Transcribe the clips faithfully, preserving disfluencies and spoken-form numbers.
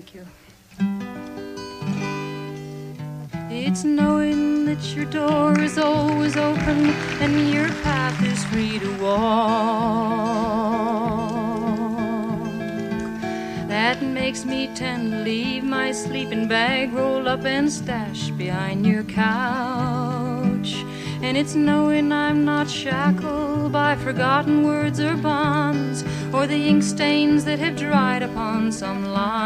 Thank you. It's knowing that your door is always open and your path is free to walk. That makes me tend to leave my sleeping bag rolled up and stashed behind your couch. And it's knowing I'm not shackled by forgotten words or bonds, or the ink stains that have dried upon some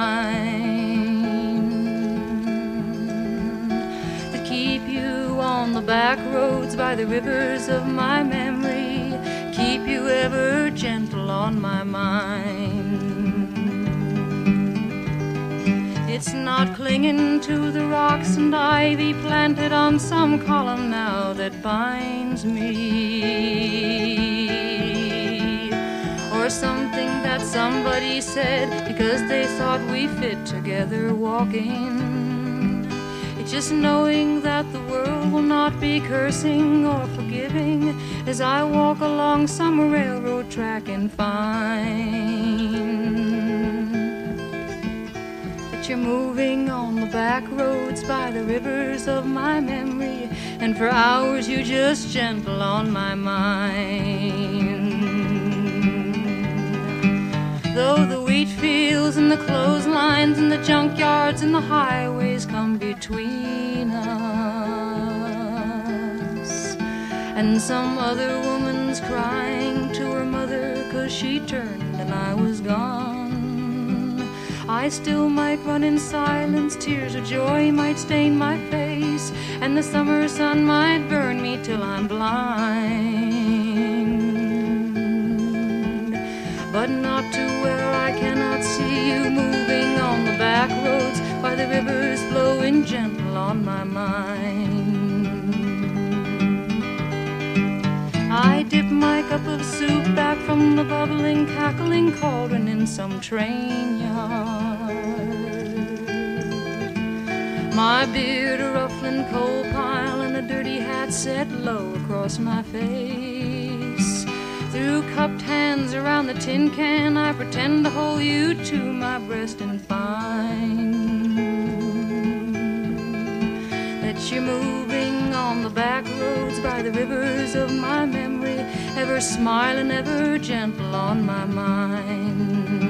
line, that keep you on the back roads by the rivers of my memory, keep you ever gentle on my mind. It's not clinging to the rocks and ivy planted on some column now that binds me, or something that somebody said because they thought we fit together walking. It's just knowing that the world will not be cursing or forgiving as I walk along some railroad track and find you're moving on the back roads by the rivers of my memory, and for hours you just gentle on my mind. Though the wheat fields and the clotheslines and the junkyards and the highways come between us, and some other woman's crying to her mother 'cause she turned and I was gone, I still might run in silence, tears of joy might stain my face, and the summer sun might burn me till I'm blind, but not to where I cannot see you moving on the back roads by the rivers flowing gentle on my mind. I dip my cup of soup back from the bubbling, cackling cauldron in some train yard, my beard a ruffling coal pile and a dirty hat set low across my face. Through cupped hands around the tin can I pretend to hold you to my breast and find that you're moving on the back roads by the rivers of my memory, ever smiling, ever gentle on my mind.